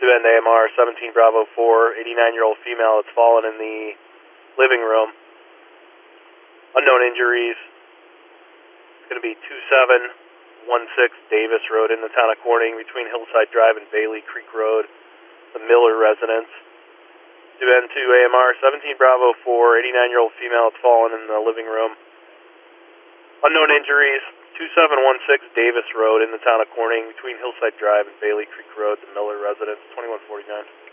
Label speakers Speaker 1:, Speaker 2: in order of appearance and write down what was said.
Speaker 1: End AMR 17 Bravo 4, 89-year-old female that's fallen in the living room. Unknown injuries. It's going to be 2716 Davis Road in the town of Corning between Hillside Drive and Bailey Creek Road, the Miller residence. End 2 AMR 17 Bravo 4, 89-year-old female that's fallen in the living room. Unknown injuries. 2716 Davis Road in the town of Corning between Hillside Drive and Bailey Creek Road, the Miller residence, 2149.